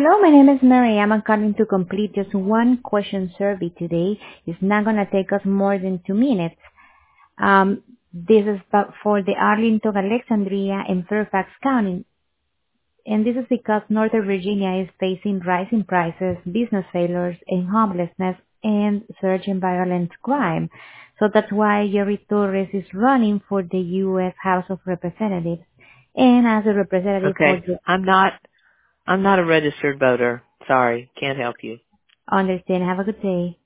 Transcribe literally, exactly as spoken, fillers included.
Hello, my name is Mary. I'm calling to complete just one question survey today. It's not going to take us more than two minutes. Um, this is about for the Arlington, Alexandria, and Fairfax County. And this is because Northern Virginia is facing rising prices, business failures, and homelessness, and surging violent crime. So that's why Jerry Torres is running for the U S House of Representatives. And as a representative for Okay. the I'm not, I'm not a registered voter. Sorry. Can't help you. understand. Have a good day.